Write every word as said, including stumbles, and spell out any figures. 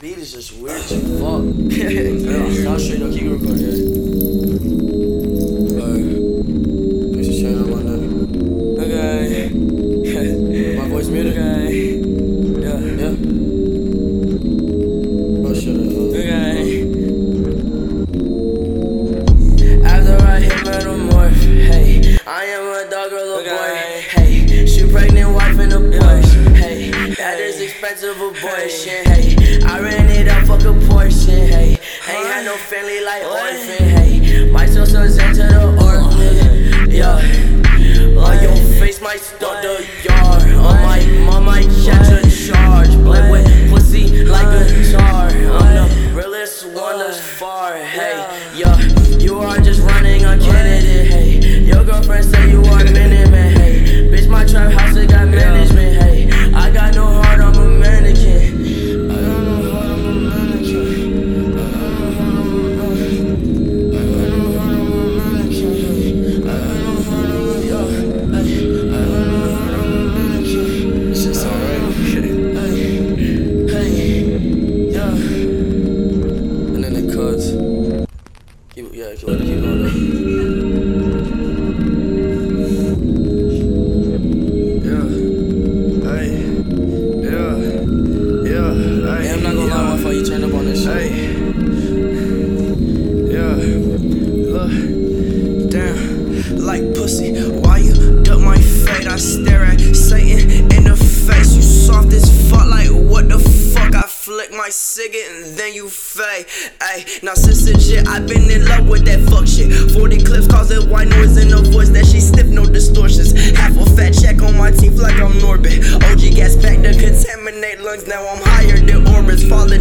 beat is just weird as fuck. Yeah, I'll straight up keep recording, yeah. Alright. Thanks for sharing on my neck. Okay. My voice muted? Okay. Yeah. Yeah. Oh shit. Okay. After I hit metamorph, hey, I am a dog or little boy. Hey, shoot pregnant wife in a Porsche. Hey, that is expensive abortion. Hey, I ran it up, fuck a portion. Hey, ain't had no family like orphan. Hey, my two sons into the orphan. Yeah, on your face might start the yard. On my mom might catch a charge. Play with pussy like a tar. I'm the realest one thus far. Hey, yeah, you are just running on candidate. Hey, your girlfriend say you are minute man. Hey, bitch, my trap house it got management. Hey, I got no heart, I'm a mannequin. I got no heart, I'm a mannequin. I got no heart, I'm a mannequin. I got no heart, I'm a mannequin. I got no heart, I'm a yo. I got no heart, I'm a mannequin. It's just alright. Hey, hey, yeah. And then it cuts. Keep, yeah, keep, keep going up. Yeah, hey, yeah, yeah, hey. I'm not gonna lie, before you turn up on this shit. Hey, yeah, look, damn, like pussy. Why you duck my fate? I stare at Satan in the face. You soft as fuck, like what the fuck? I flick my cigarette and then you fade. Ayy, now since the shit, I've been in love with that fuck shit. forty clips cause it white noise in her voice that she stiff, no distortions. Half a fat check on my teeth like I'm Norbit. O G gas back to contaminate lungs, now I'm higher than orbits. Falling